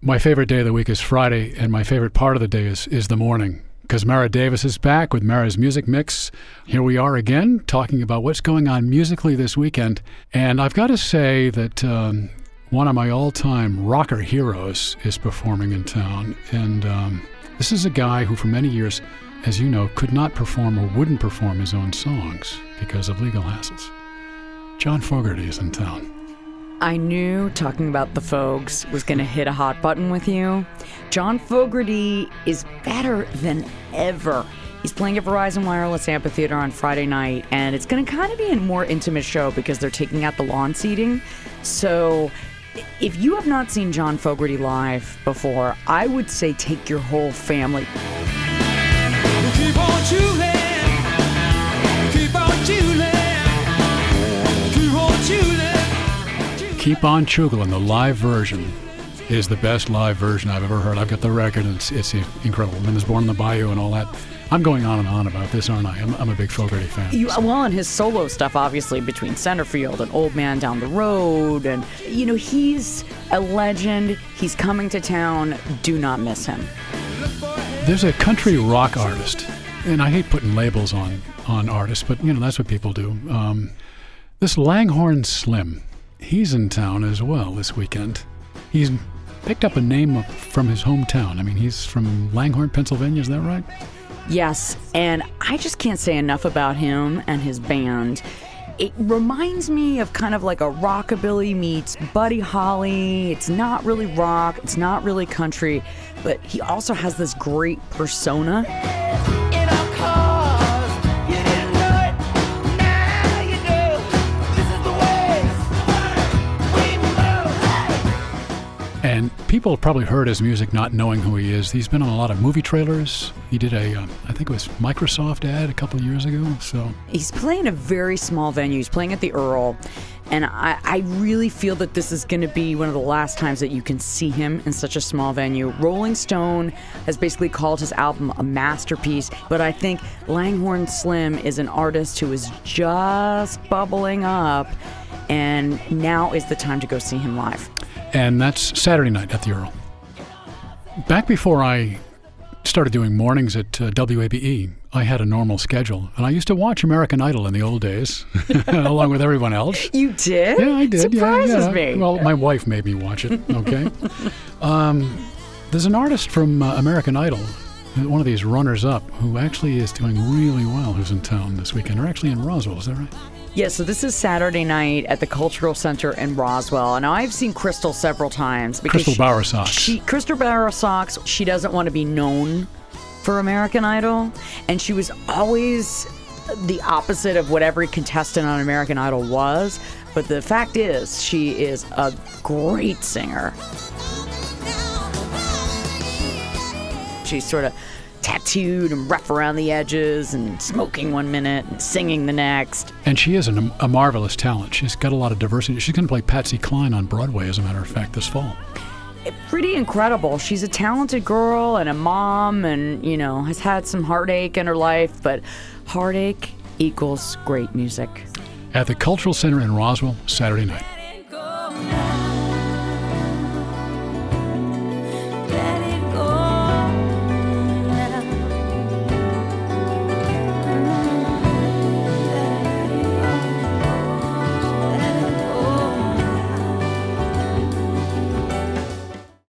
My favorite day of the week is Friday, and my favorite part of the day is the morning, because Mara Davis is back with Mara's Music Mix. Here we are again, talking about what's going on musically this weekend. And I've got to say that one of my all-time rocker heroes is performing in town. And this is a guy who for many years, as you know, could not perform or wouldn't perform his own songs because of legal hassles. John Fogerty is in town. I knew talking about the Fogs was going to hit a hot button with you. John Fogerty is better than ever. He's playing at Verizon Wireless Amphitheater on Friday night, and it's going to kind of be a more intimate show because they're taking out the lawn seating. So if you have not seen John Fogerty live before, I would say take your whole family. Keep on chewing, keep on chewing, keep on chewing. Keep On Chugglin', the live version, is the best live version I've ever heard. I've got the record, and it's incredible. And there's Born in the Bayou and all that. I'm going on and on about this, aren't I? I'm a big Fogerty fan. Well, and his solo stuff, obviously, between Centerfield and Old Man Down the Road. And, you know, he's a legend. He's coming to town. Do not miss him. There's a country rock artist, and I hate putting labels on artists, but, you know, that's what people do. This Langhorne Slim. He's in town as well this weekend. He's picked up a name from his hometown. I mean, he's from Langhorne, Pennsylvania. Is that right? Yes, and I just can't say enough about him and his band. It reminds me of kind of like a rockabilly meets Buddy Holly. It's not really rock, it's not really country, but he also has this great persona. And people have probably heard his music not knowing who he is. He's been on a lot of movie trailers. He did I think it was Microsoft ad a couple of years ago. So he's playing a very small venue. He's playing at the Earl. And I really feel that this is going to be one of the last times that you can see him in such a small venue. Rolling Stone has basically called his album a masterpiece, but I think Langhorne Slim is an artist who is just bubbling up, and now is the time to go see him live. And that's Saturday night at the Earl. Back before I started doing mornings at WABE, I had a normal schedule. And I used to watch American Idol in the old days, along with everyone else. You did? Yeah, I did. Surprises me. Well, my wife made me watch it, okay? There's an artist from American Idol, one of these runners-up, who actually is doing really well, who's in town this weekend. They're actually in Roswell, is that right? Yes, so this is Saturday night at the Cultural Center in Roswell. And I've seen Crystal several times. Crystal Bowersox. Crystal Bowersox, she doesn't want to be known for American Idol. And she was always the opposite of what every contestant on American Idol was. But the fact is, she is a great singer. She's sort of tattooed and rough around the edges and smoking one minute and singing the next. And she is a marvelous talent. She's got a lot of diversity. She's going to play Patsy Cline on Broadway, as a matter of fact, this fall. Pretty incredible. She's a talented girl and a mom and, you know, has had some heartache in her life, but heartache equals great music. At the Cultural Center in Roswell, Saturday night.